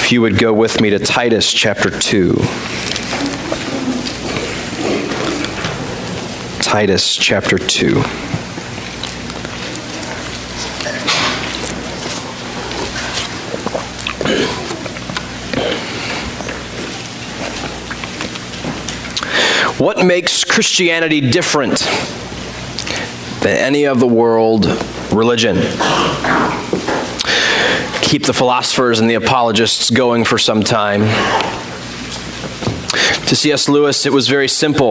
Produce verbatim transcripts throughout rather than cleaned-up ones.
If you would go with me to Titus chapter two. Titus chapter two. What makes Christianity different than any of the world religion? Keep the philosophers and the apologists going for some time. To C S Lewis, it was very simple.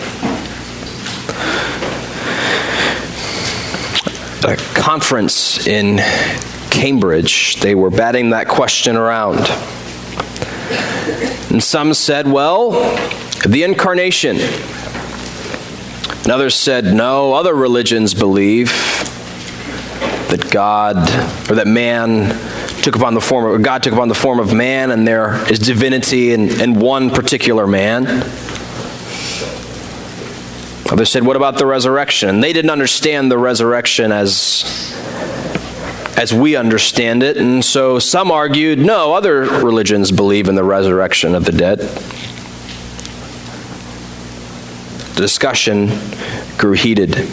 At a conference in Cambridge, they were batting that question around. And some said, well, the incarnation. And others said, no, other religions believe that God, or that man took upon the form of, or God took upon the form of man, and there is divinity in, in one particular man. Others said, what about the resurrection? And they didn't understand the resurrection as, as we understand it, and so some argued, no, other religions believe in the resurrection of the dead. The discussion grew heated.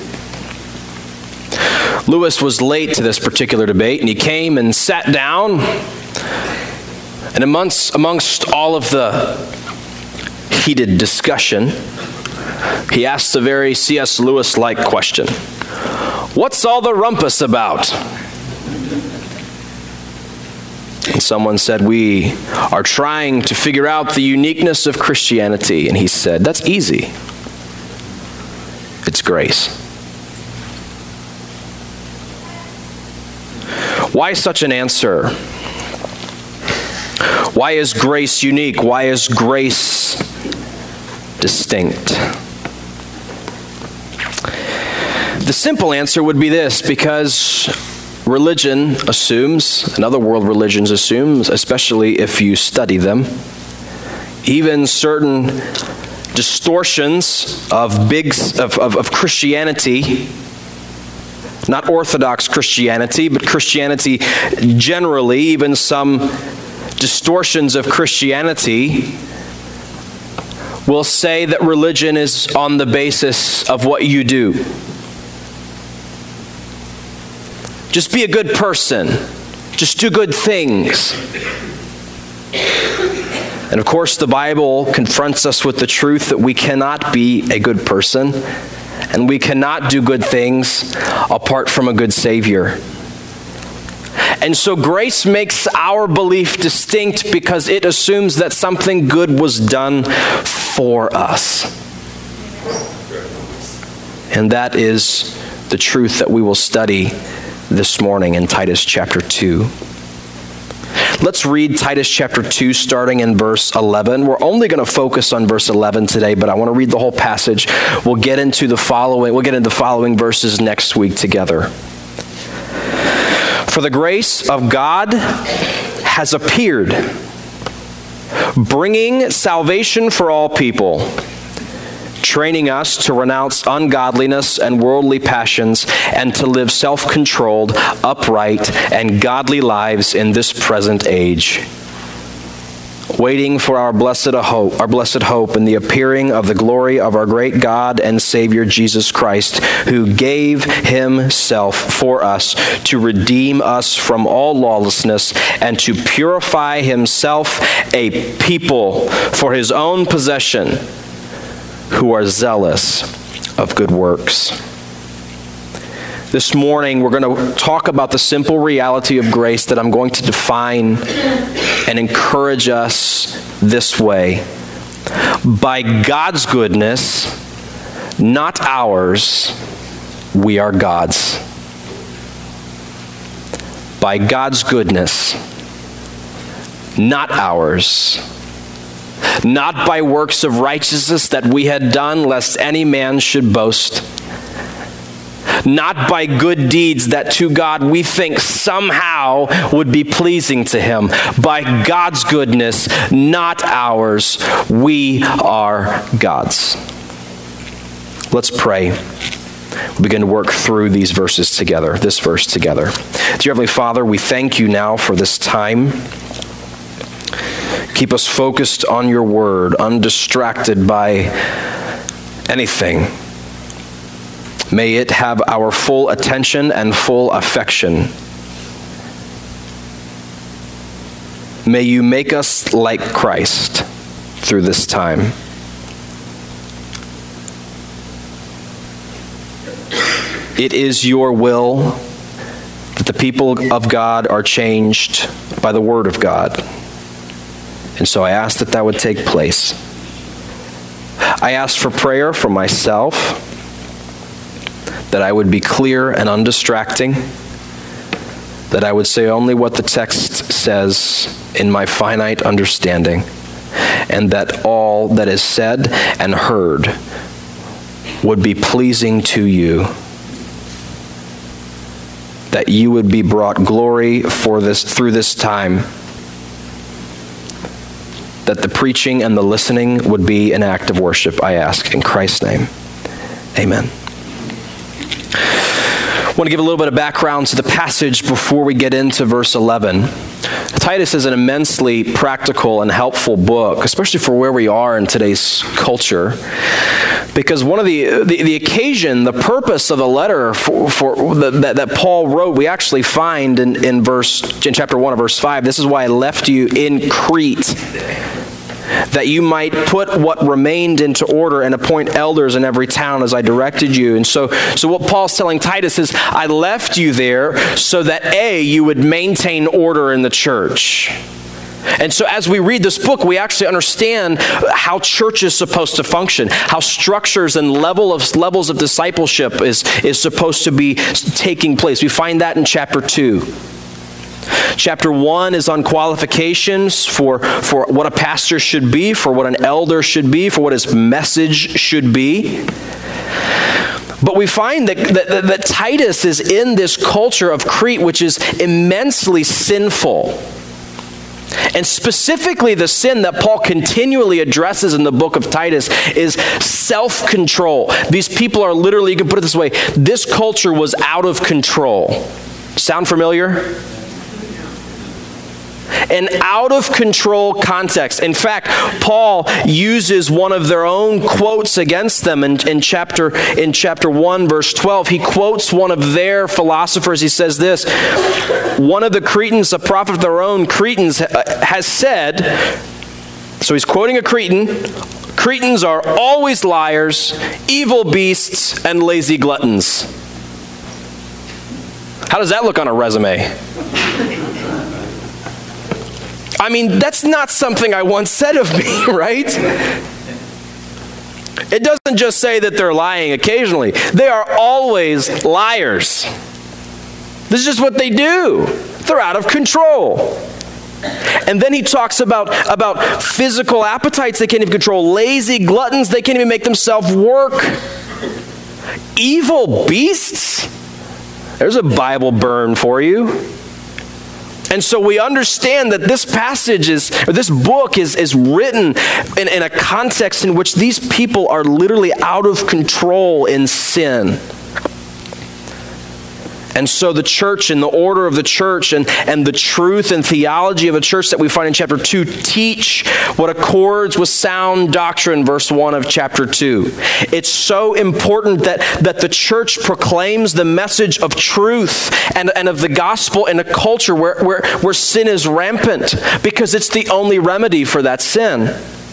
Lewis was late to this particular debate, and he came and sat down, and amongst, amongst all of the heated discussion, he asked a very C S Lewis-like question. What's all the rumpus about? And someone said, we are trying to figure out the uniqueness of Christianity. And he said, that's easy. It's grace. Why such an answer? Why is grace unique? Why is grace distinct? The simple answer would be this: because religion assumes, and other world religions assumes, especially if you study them, even certain distortions of big of, of, of Christianity, not Orthodox Christianity, but Christianity generally, even some distortions of Christianity will say that religion is on the basis of what you do. Just be a good person. Just do good things. And of course, the Bible confronts us with the truth that we cannot be a good person, and we cannot do good things apart from a good Savior. And so grace makes our belief distinct because it assumes that something good was done for us. And that is the truth that we will study this morning in Titus chapter two. Let's read Titus chapter two, starting in verse eleven. We're only going to focus on verse eleven today, but I want to read the whole passage. We'll get into the following, we'll get into the following verses next week together. For the grace of God has appeared, bringing salvation for all people, training us to renounce ungodliness and worldly passions and to live self-controlled, upright, and godly lives in this present age, waiting for our blessed hope, our blessed hope in the appearing of the glory of our great God and Savior Jesus Christ, who gave himself for us to redeem us from all lawlessness and to purify himself a people for his own possession, who are zealous of good works. This morning, we're going to talk about the simple reality of grace that I'm going to define and encourage us this way. By God's goodness, not ours, we are God's. By God's goodness, not ours, not by works of righteousness that we had done, lest any man should boast. Not by good deeds that to God we think somehow would be pleasing to him. By God's goodness, not ours. We are God's. Let's pray. We'll begin to work through these verses together, this verse together. Dear Heavenly Father, we thank you now for this time. Keep us focused on your word, undistracted by anything. May it have our full attention and full affection. May you make us like Christ through this time. It is your will that the people of God are changed by the word of God. And so I ask that that would take place. I ask for prayer for myself, that I would be clear and undistracting, that I would say only what the text says in my finite understanding, and that all that is said and heard would be pleasing to you, that you would be brought glory for this through this time, that the preaching and the listening would be an act of worship, I ask in Christ's name. Amen. I want to give a little bit of background to the passage before we get into verse eleven. Titus is an immensely practical and helpful book, especially for where we are in today's culture, because one of the the, the occasion, the purpose of the letter for, for the, that, that Paul wrote, we actually find in, in verse in chapter one of verse five. This is why I left you in Crete, that you might put what remained into order and appoint elders in every town as I directed you. And so, so what Paul's telling Titus is, I left you there so that A, you would maintain order in the church. And so as we read this book, we actually understand how church is supposed to function, how structures and level of levels of discipleship is, is supposed to be taking place. We find that in chapter two. Chapter one is on qualifications for, for what a pastor should be, for what an elder should be, for what his message should be. But we find that, that, that Titus is in this culture of Crete, which is immensely sinful. And specifically the sin that Paul continually addresses in the book of Titus is self-control. These people are literally, you can put it this way, this culture was out of control. Sound familiar? An out-of-control context. In fact, Paul uses one of their own quotes against them in, in, chapter, in chapter one, verse twelve. He quotes one of their philosophers. He says this, one of the Cretans, a prophet of their own, Cretans, has said, so he's quoting a Cretan, Cretans are always liars, evil beasts, and lazy gluttons. How does that look on a resume? I mean, that's not something I once said of me, right? It doesn't just say that they're lying occasionally. They are always liars. This is just what they do. They're out of control. And then he talks about, about physical appetites they can't even control. Lazy gluttons, they can't even make themselves work. Evil beasts? There's a Bible burn for you. And so we understand that this passage is, or this book is, is written in, in a context in which these people are literally out of control in sin. And so the church and the order of the church and, and the truth and theology of a church that we find in chapter two teach what accords with sound doctrine, verse one of chapter two. It's so important that, that the church proclaims the message of truth and, and of the gospel in a culture where, where, where sin is rampant, because it's the only remedy for that sin.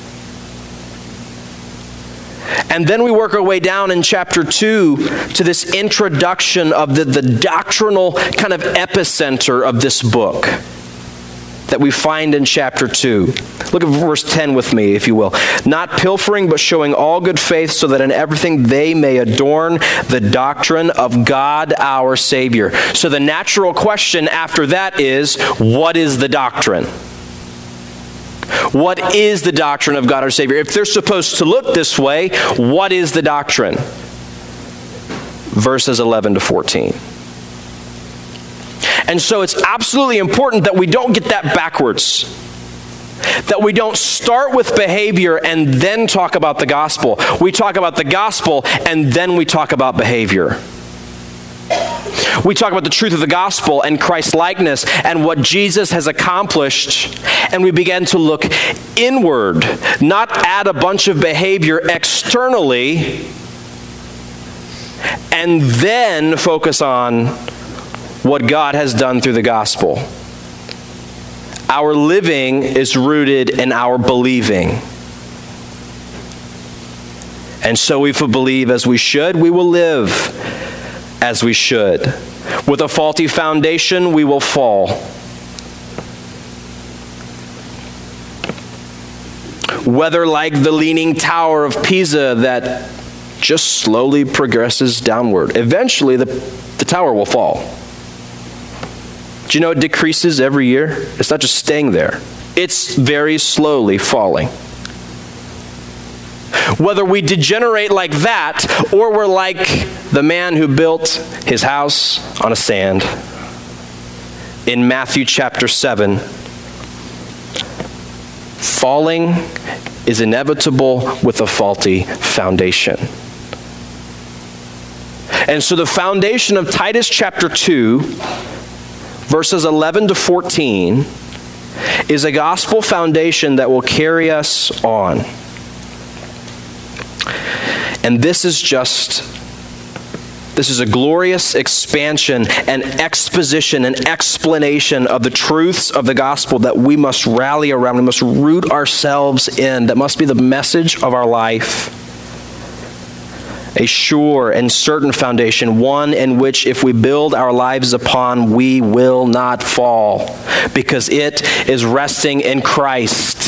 And then we work our way down in chapter two to this introduction of the, the doctrinal kind of epicenter of this book that we find in chapter two. Look at verse ten with me, if you will. Not pilfering, but showing all good faith, so that in everything they may adorn the doctrine of God our Savior. So the natural question after that is, what is the doctrine? What is the doctrine of God our Savior? If they're supposed to look this way, what is the doctrine? Verses eleven to fourteen. And so it's absolutely important that we don't get that backwards. That we don't start with behavior and then talk about the gospel. We talk about the gospel and then we talk about behavior. We talk about the truth of the gospel and Christ's likeness and what Jesus has accomplished, and we begin to look inward, not add a bunch of behavior externally, and then focus on what God has done through the gospel. Our living is rooted in our believing. And so if we believe as we should, we will live as we should. With a faulty foundation, we will fall. Whether like the leaning tower of Pisa that just slowly progresses downward. Eventually, the, the tower will fall. Do you know it decreases every year? It's not just staying there. It's very slowly falling. Whether we degenerate like that, or we're like the man who built his house on a sand. In Matthew chapter seven, falling is inevitable with a faulty foundation. And so the foundation of Titus chapter two, verses eleven to fourteen, is a gospel foundation that will carry us on. And this is just, this is a glorious expansion and exposition and explanation of the truths of the gospel that we must rally around, we must root ourselves in, that must be the message of our life. A sure and certain foundation, one in which if we build our lives upon, we will not fall, because it is resting in Christ.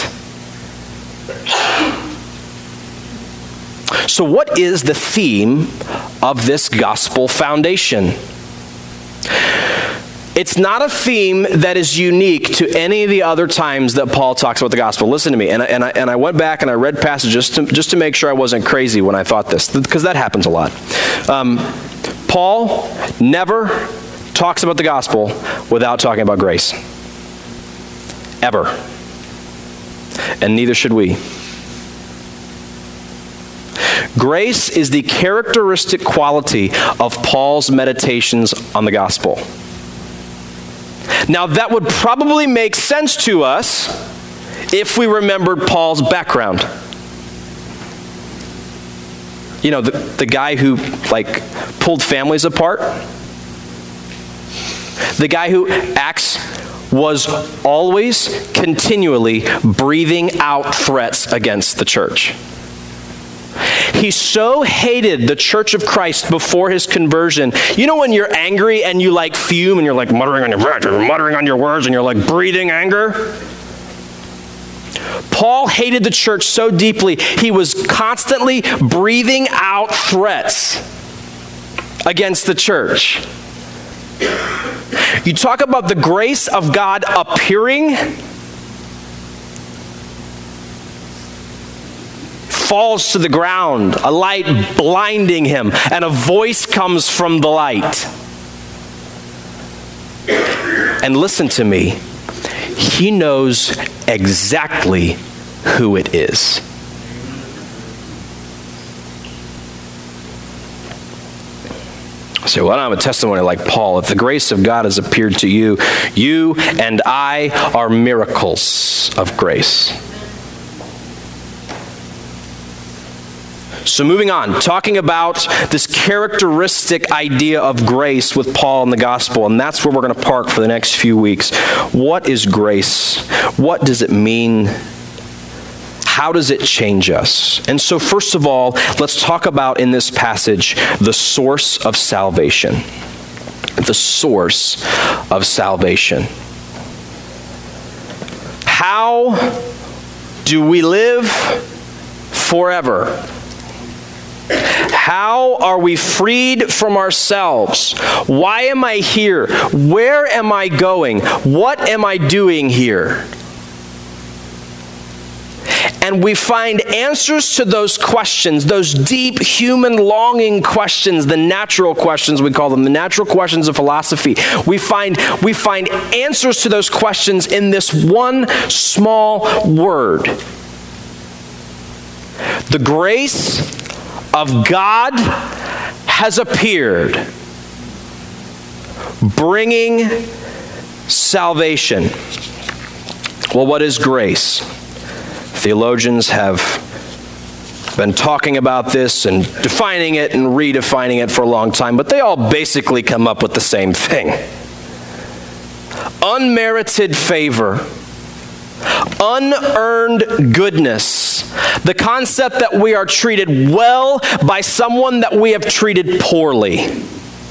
So what is the theme of this gospel foundation? It's not a theme that is unique to any of the other times that Paul talks about the gospel. Listen to me, and I, and I, and I went back and I read passages to, just to make sure I wasn't crazy when I thought this, because that happens a lot. Um, Paul never talks about the gospel without talking about grace. Ever. And neither should we. Grace is the characteristic quality of Paul's meditations on the gospel. Now, that would probably make sense to us if we remembered Paul's background. You know, the, the guy who, like, pulled families apart. The guy who Acts was always continually breathing out threats against the church. He so hated the church of Christ before his conversion. You know when you're angry and you like fume and you're like muttering on your words, you're muttering on your words and you're like breathing anger? Paul hated the church so deeply, he was constantly breathing out threats against the church. You talk about the grace of God appearing, falls to the ground, a light blinding him, and a voice comes from the light. And listen to me, he knows exactly who it is. So, well, I don't have a testimony like Paul. If the grace of God has appeared to you, you and I are miracles of grace. So moving on, talking about this characteristic idea of grace with Paul in the gospel, and that's where we're going to park for the next few weeks. What is grace? What does it mean? How does it change us? And so first of all, let's talk about in this passage the source of salvation. The source of salvation. How do we live forever? How are we freed from ourselves? Why am I here? Where am I going? What am I doing here? And we find answers to those questions, those deep human longing questions, the natural questions we call them, the natural questions of philosophy. We find, we find answers to those questions in this one small word. The grace of God has appeared. bringing salvation. Well, what is grace? Theologians have been talking about this and defining it and redefining it for a long time, but they all basically come up with the same thing. Unmerited favor, unearned goodness, the concept that we are treated well by someone that we have treated poorly.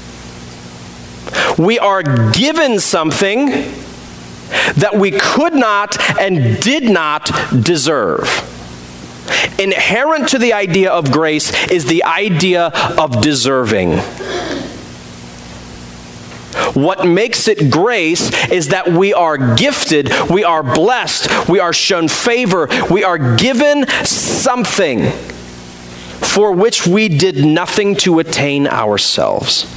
We are given something that we could not and did not deserve. Inherent to the idea of grace is the idea of deserving. What makes it grace is that we are gifted, we are blessed, we are shown favor, we are given something for which we did nothing to attain ourselves.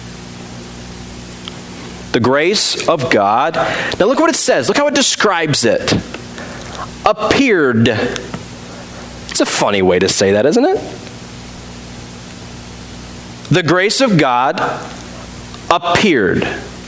The grace of God. Now look what it says. Look how it describes it. Appeared. It's a funny way to say that, isn't it? The grace of God appeared.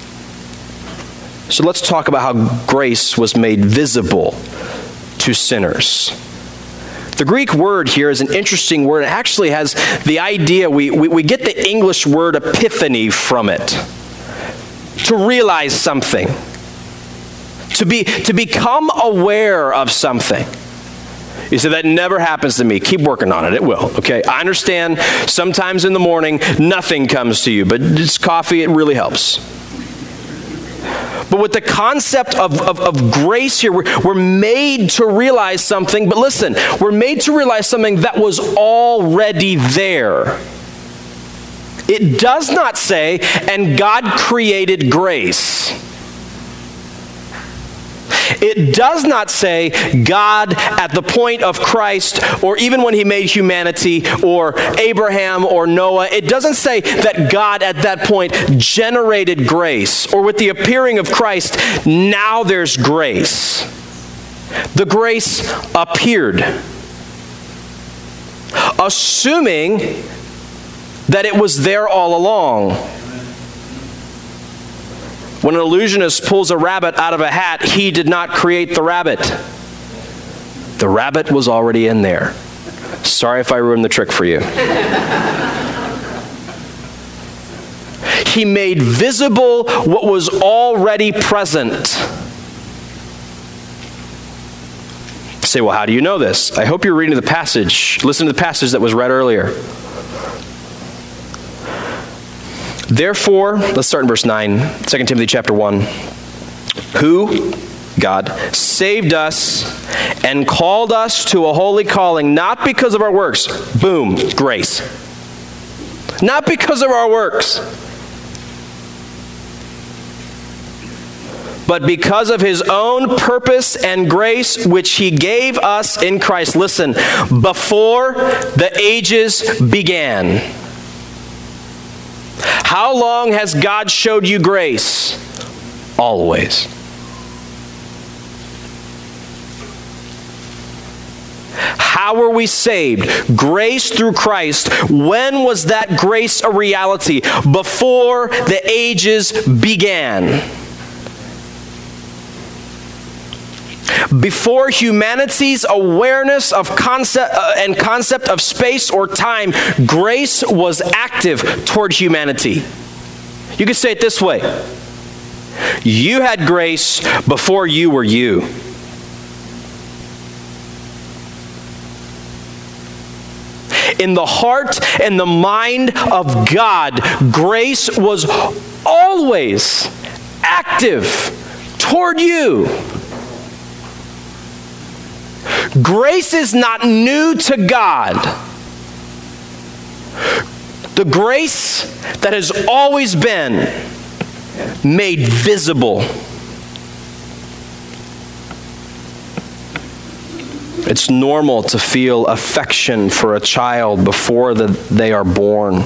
So let's talk about how grace was made visible to sinners. The Greek word here is an interesting word. It actually has the idea, we, we, we get the English word epiphany from it. To realize something. To be to become aware of something. You say, that never happens to me. Keep working on it. It will. Okay? I understand sometimes in the morning nothing comes to you, but it's coffee, it really helps. But with the concept of, of, of grace here, we're, we're made to realize something. But listen, we're made to realize something that was already there. It does not say, and God created grace. It does not say God at the point of Christ, or even when he made humanity, or Abraham, or Noah. It doesn't say that God at that point generated grace, or with the appearing of Christ, now there's grace. The grace appeared. Assuming that it was there all along. When an illusionist pulls a rabbit out of a hat, he did not create the rabbit. The rabbit was already in there. Sorry if I ruined the trick for you. He made visible what was already present. You say, well, how do you know this? I hope you're reading the passage. Listen to the passage that was read earlier. Therefore, let's start in verse nine, Second Timothy chapter one. Who, God, saved us and called us to a holy calling, not because of our works. Boom, grace. Not because of our works, but because of his own purpose and grace, which he gave us in Christ. Listen, before the ages began. How long has God showed you grace? Always. How were we saved? Grace through Christ. When was that grace a reality? Before the ages began. Before humanity's awareness of concept uh, and concept of space or time, grace was active toward humanity. You could say it this way. You had grace before you were you. In the heart and the mind of God, grace was always active toward you. Grace is not new to God. The grace that has always been made visible. It's normal to feel affection for a child before the, they are born.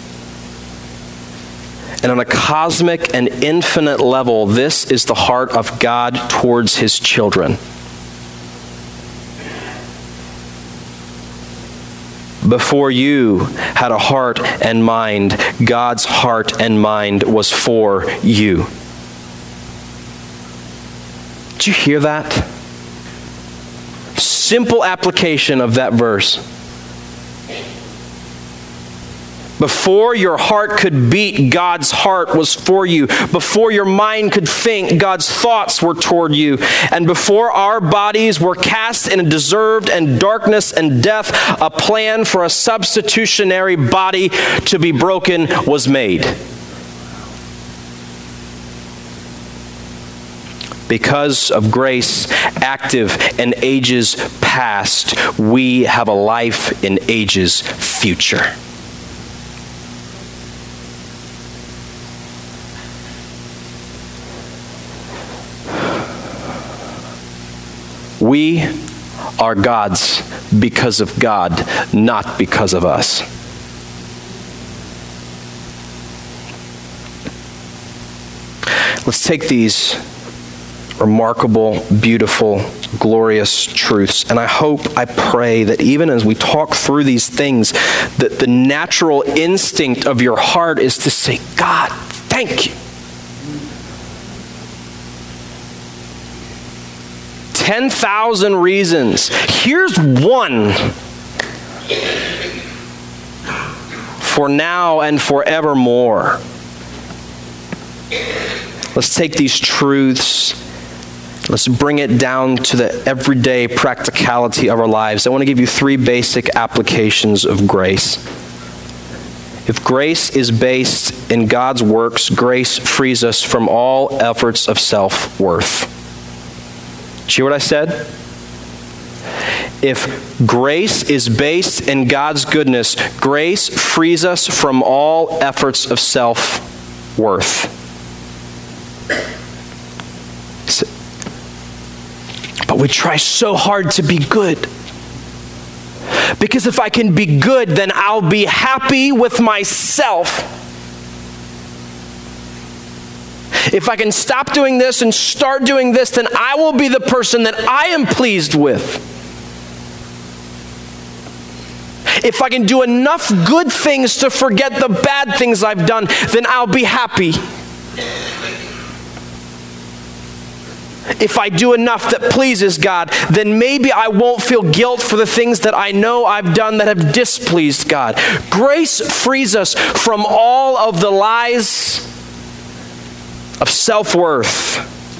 And on a cosmic and infinite level, this is the heart of God towards his children. before you had a heart and mind, God's heart and mind was for you. Did you hear that? Simple application of that verse. Before your heart could beat, God's heart was for you. Before your mind could think, God's thoughts were toward you. And before our bodies were cast in a deserved and darkness and death, a plan for a substitutionary body to be broken was made. Because of grace, active in ages past, we have a life in ages future. We are God's because of God, not because of us. Let's take these remarkable, beautiful, glorious truths. And I hope, I pray that even as we talk through these things, that the natural instinct of your heart is to say, God, thank you. ten thousand reasons. Here's one for now and forevermore. Let's take these truths. Let's bring it down to the everyday practicality of our lives. I want to give you three basic applications of grace. If grace is based in God's works, grace frees us from all efforts of self-worth. Did you hear what I said? If grace is based in God's goodness, grace frees us from all efforts of self-worth. But we try so hard to be good. Because if I can be good, then I'll be happy with myself. If I can stop doing this and start doing this, then I will be the person that I am pleased with. If I can do enough good things to forget the bad things I've done, then I'll be happy. If I do enough that pleases God, then maybe I won't feel guilt for the things that I know I've done that have displeased God. Grace frees us from all of the lies of self-worth.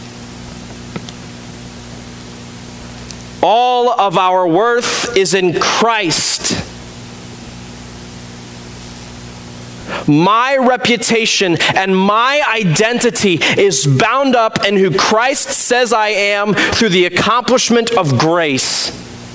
All of our worth is in Christ. My reputation and my identity is bound up in who Christ says I am through the accomplishment of grace.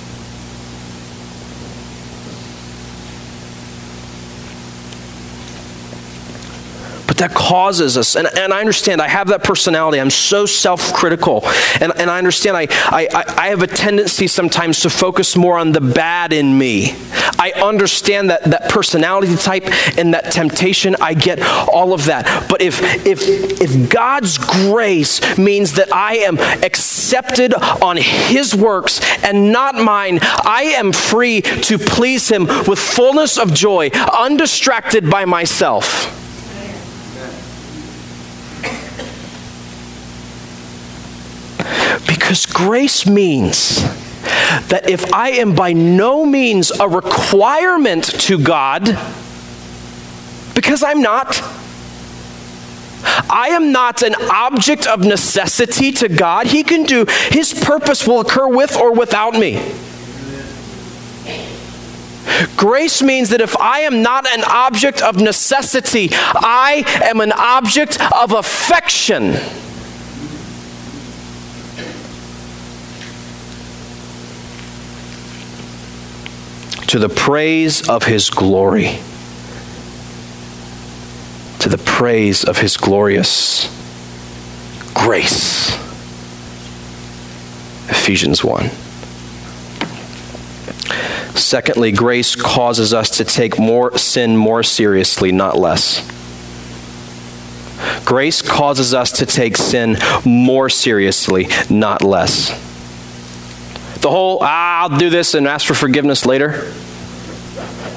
But that causes us, and, and I understand, I have that personality, I'm so self-critical, and, and I understand I, I, I have a tendency sometimes to focus more on the bad in me. I understand that, that personality type and that temptation, I get all of that. But if, if, if God's grace means that I am accepted on His works and not mine, I am free to please Him with fullness of joy, undistracted by myself. Because grace means that if I am by no means a requirement to God, because I'm not, I am not an object of necessity to God. He can do, His purpose will occur with or without me. Grace means that if I am not an object of necessity, I am an object of affection. To the praise of His glory. To the praise of His glorious grace. Ephesians one. Secondly, grace causes us to take more sin more seriously, not less. Grace causes us to take sin more seriously, not less. The whole, ah, I'll do this and ask for forgiveness later.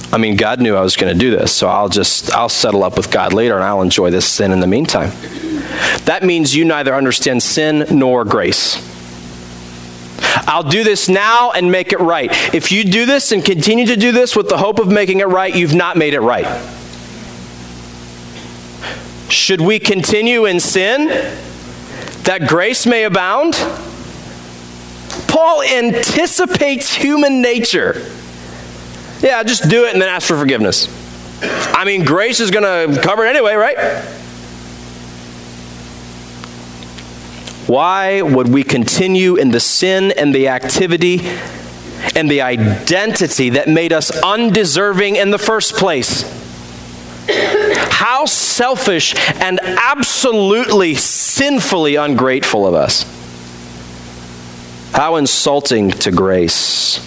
I mean, God knew I was going to do this, so I'll just, I'll settle up with God later and I'll enjoy this sin in the meantime. That means you neither understand sin nor grace. I'll do this now and make it right. If you do this and continue to do this with the hope of making it right, you've not made it right. Should we continue in sin that grace may abound? Paul anticipates human nature. Yeah, just do it and then ask for forgiveness. I mean, grace is going to cover it anyway, right? Why would we continue in the sin and the activity and the identity that made us undeserving in the first place? How selfish and absolutely sinfully ungrateful of us. How insulting to grace.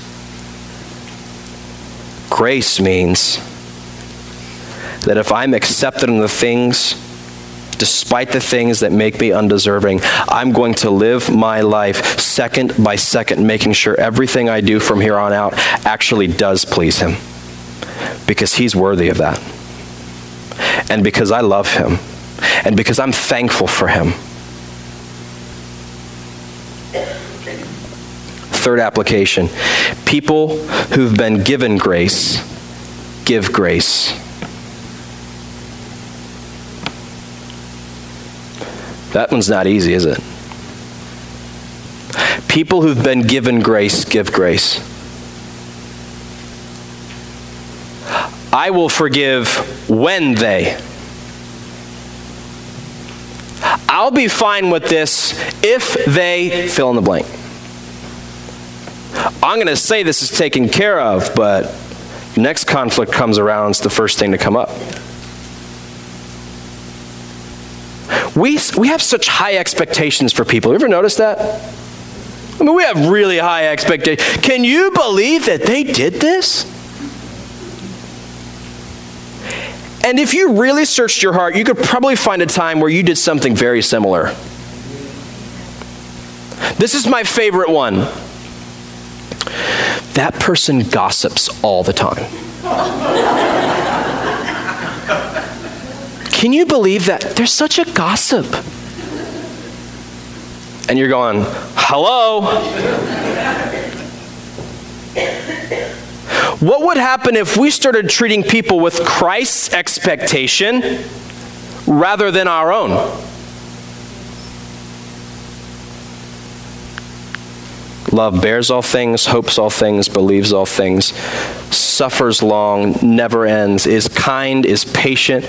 Grace means that if I'm accepted in the things, despite the things that make me undeserving, I'm going to live my life second by second, making sure everything I do from here on out actually does please him. Because he's worthy of that. And because I love him. And because I'm thankful for him. Third application. People who've been given grace, give grace. That one's not easy, is it? People who've been given grace, give grace. I will forgive when they. I'll be fine with this if they fill in the blank. I'm going to say this is taken care of, but next conflict comes around, it's the first thing to come up. We, we have such high expectations for people. You ever notice that? I mean, we have really high expectations. Can you believe that they did this? And if you really searched your heart, you could probably find a time where you did something very similar. This is my favorite one. That person gossips all the time. Can you believe that? They're such a gossip. And you're going, hello? What would happen if we started treating people with Christ's expectation rather than our own? Love bears all things, hopes all things, believes all things, suffers long, never ends, is kind, is patient.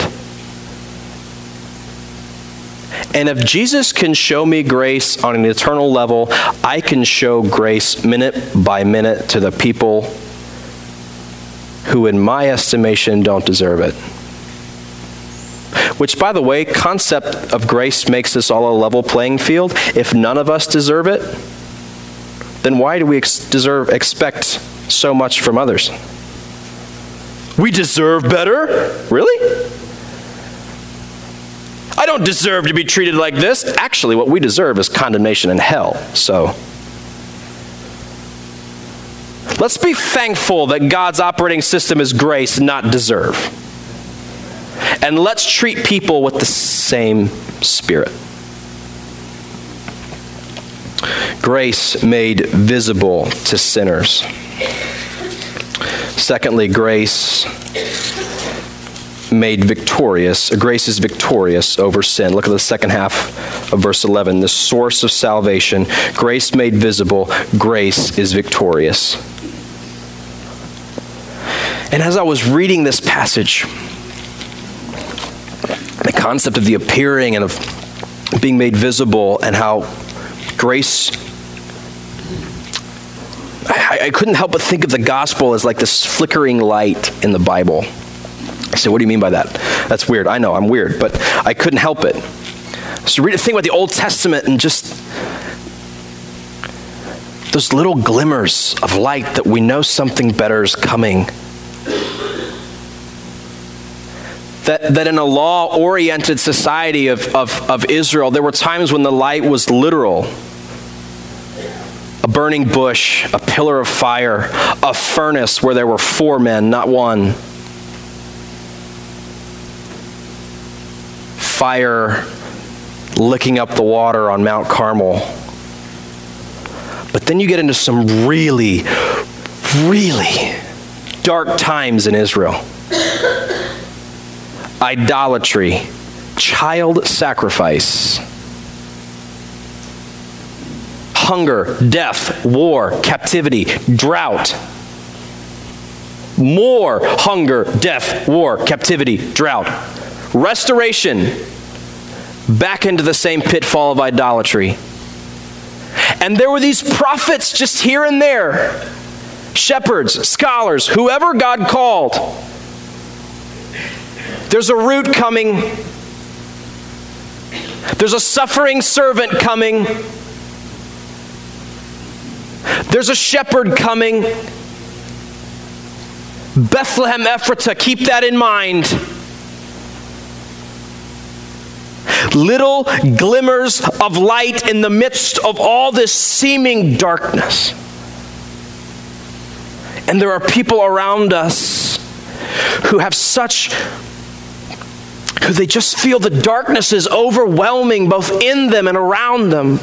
And if Jesus can show me grace on an eternal level, I can show grace minute by minute to the people who, in my estimation, don't deserve it. Which, by the way, concept of grace makes us all a level playing field. If none of us deserve it, then why do we ex- deserve expect so much from others? We deserve better? Really? I don't deserve to be treated like this. Actually, what we deserve is condemnation and hell. So, let's be thankful that God's operating system is grace, not deserve. And let's treat people with the same spirit. Grace made visible to sinners. Secondly, grace made victorious. Grace is victorious over sin. Look at the second half of verse eleven. The source of salvation. Grace made visible. Grace is victorious. And as I was reading this passage, the concept of the appearing and of being made visible and how grace, I, I couldn't help but think of the gospel as like this flickering light in the Bible. I said, what do you mean by that? That's weird. I know, I'm weird, but I couldn't help it. So read, think about the Old Testament and just those little glimmers of light that we know something better is coming. That, that in a law-oriented society of, of, of Israel, there were times when the light was literal. a burning bush, a pillar of fire, a furnace where there were four men, not one. Fire licking up the water on Mount Carmel. But then you get into some really, really dark times in Israel. Idolatry, child sacrifice, hunger, death, war, captivity, drought. More hunger, death, war, captivity, drought. Restoration, back into the same pitfall of idolatry. And there were these prophets just here and there, shepherds, scholars, whoever God called. There's a root coming. There's a suffering servant coming. There's a shepherd coming. Bethlehem Ephratah, keep that in mind. Little glimmers of light in the midst of all this seeming darkness. And there are people around us who have such, who they just feel the darkness is overwhelming both in them and around them.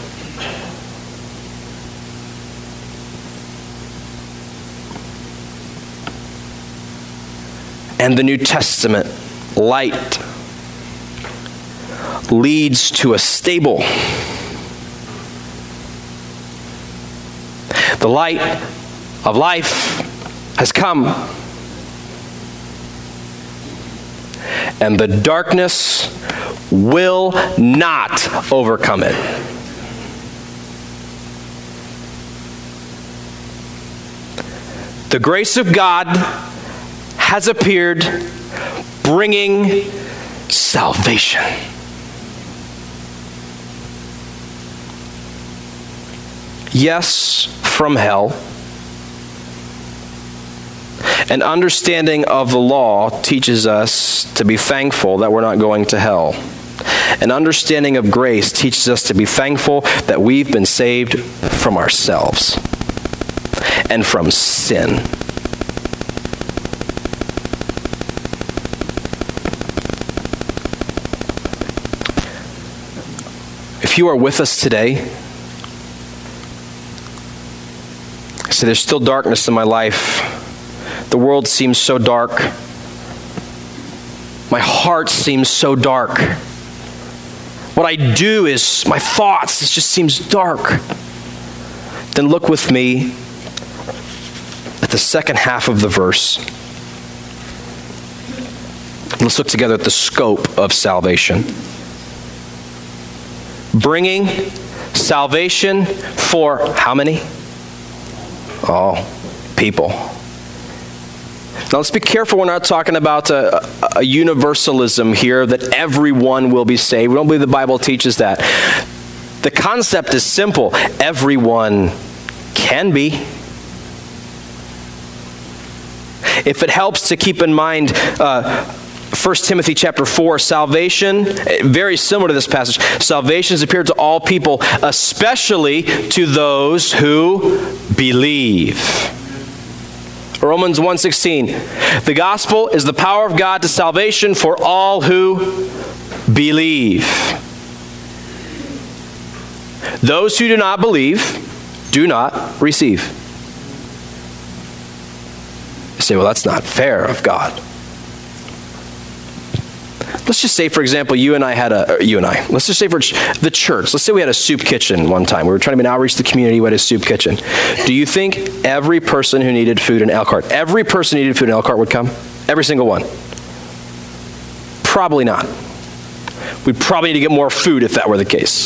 And the New Testament light leads to a stable. The light of life has come, and the darkness will not overcome it. The grace of God has appeared, bringing salvation. Yes, from hell. An understanding of the law teaches us to be thankful that we're not going to hell. An understanding of grace teaches us to be thankful that we've been saved from ourselves and from sin. If you are with us today, say, there's still darkness in my life. The world seems so dark. My heart seems so dark. What I do is, my thoughts, it just seems dark. Then look with me at the second half of the verse. Let's look together at the scope of salvation. Bringing salvation for how many? All people. Now let's be careful, we're not talking about a, a universalism here that everyone will be saved. We don't believe the Bible teaches that. The concept is simple. Everyone can be. If it helps to keep in mind uh, First Timothy chapter four, salvation, very similar to this passage, salvation has appeared to all people, especially to those who believe. Romans one sixteen, the gospel is the power of God to salvation for all who believe. Those who do not believe do not receive. You say, well, that's not fair of God. Let's just say, for example, you and I had a, you and I, let's just say for the church, let's say we had a soup kitchen one time. We were trying to be an outreach to the community, we had a soup kitchen. Do you think every person who needed food in Elkhart, every person who needed food in Elkhart would come? Every single one? Probably not. We'd probably need to get more food if that were the case.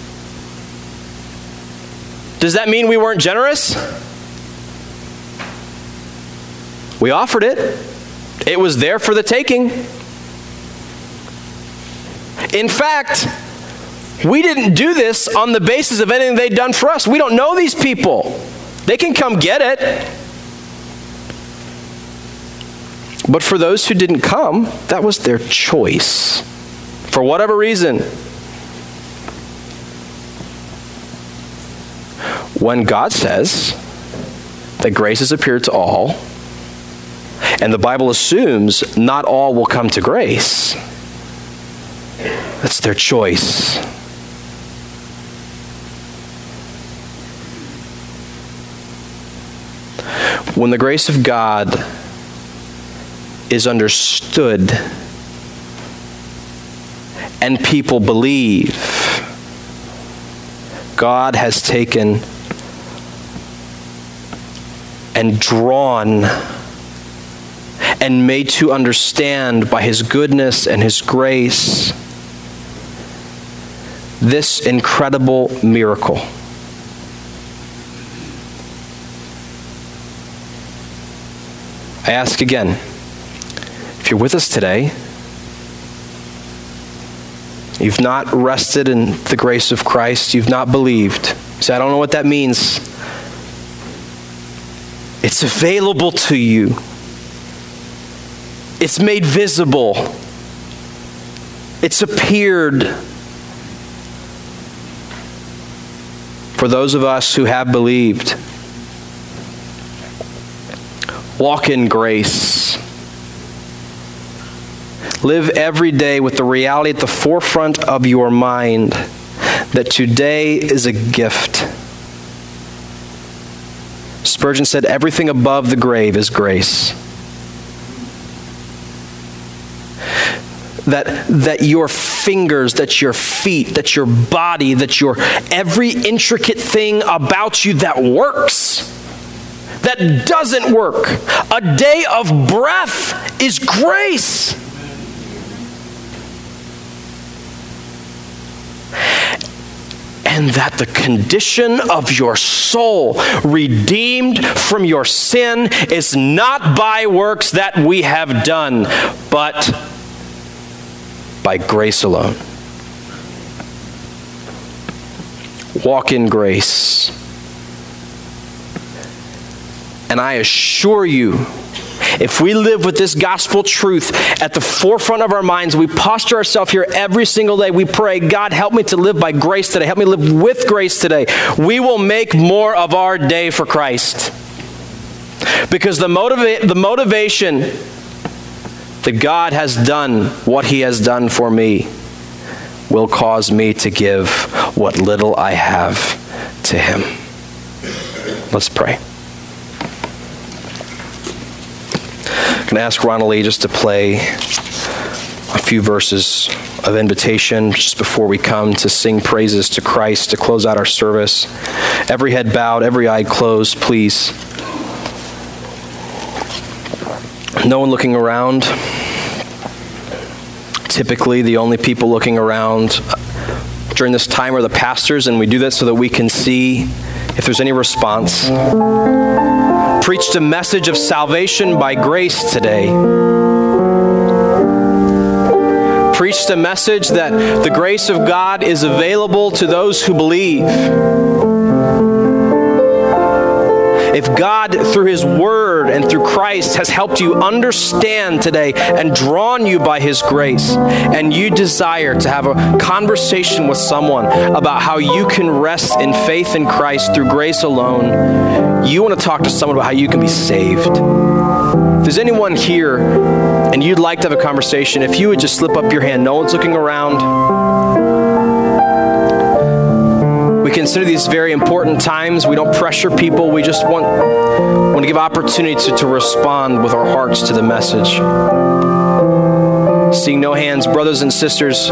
Does that mean we weren't generous? We offered it. It was there for the taking. In fact, we didn't do this on the basis of anything they'd done for us. We don't know these people. They can come get it. But for those who didn't come, that was their choice. For whatever reason. when God says that grace has appeared to all, and the Bible assumes not all will come to grace, that's their choice. When the grace of God is understood and people believe, God has taken and drawn and made to understand by his goodness and his grace this incredible miracle. I ask again, if you're with us today, you've not rested in the grace of Christ, you've not believed. You say, I don't know what that means. It's available to you. It's made visible. It's appeared. For those of us who have believed, walk in grace. Live every day with the reality at the forefront of your mind that today is a gift. Spurgeon said, everything above the grave is grace. That, that your fingers, that your feet, that your body, that your every intricate thing about you that works, that doesn't work, a day of breath is grace. And that the condition of your soul, redeemed from your sin, is not by works that we have done, but by grace alone. Walk in grace. And I assure you, if we live with this gospel truth at the forefront of our minds, we posture ourselves here every single day, we pray, God, help me to live by grace today. Help me live with grace today. We will make more of our day for Christ. Because the, motiva- the motivation that God has done what he has done for me will cause me to give what little I have to him. Let's pray. I'm going to ask Ronald Lee just to play a few verses of invitation just before we come to sing praises to Christ to close out our service. Every head bowed, every eye closed, please. No one looking around. Typically, the only people looking around during this time are the pastors, and we do that so that we can see if there's any response. Preached a message of salvation by grace today. Preached a message that the grace of God is available to those who believe. If God, through his word and through Christ, has helped you understand today and drawn you by his grace, and you desire to have a conversation with someone about how you can rest in faith in Christ through grace alone, you want to talk to someone about how you can be saved. If there's anyone here and you'd like to have a conversation, if you would just slip up your hand. No one's looking around. We consider these very important times. We don't pressure people. We just want, want to give opportunity to, to respond with our hearts to the message. Seeing no hands, brothers and sisters,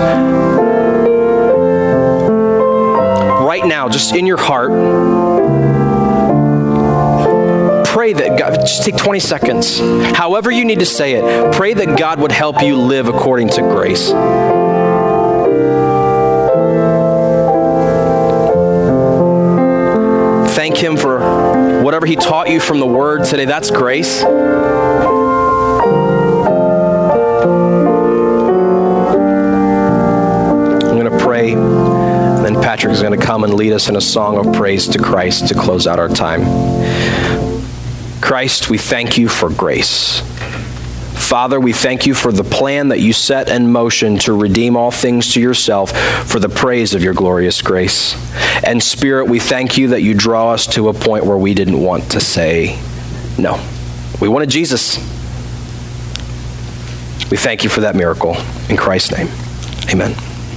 right now, just in your heart, pray that God, just take twenty seconds. However you need to say it, pray that God would help you live according to grace. Thank him for whatever he taught you from the word today. That's grace. I'm going to pray, and then Patrick is going to come and lead us in a song of praise to Christ to close out our time. Christ, we thank you for grace. Father, we thank you for the plan that you set in motion to redeem all things to yourself for the praise of your glorious grace. And Spirit, we thank you that you draw us to a point where we didn't want to say no. We wanted Jesus. We thank you for that miracle. In Christ's name, amen.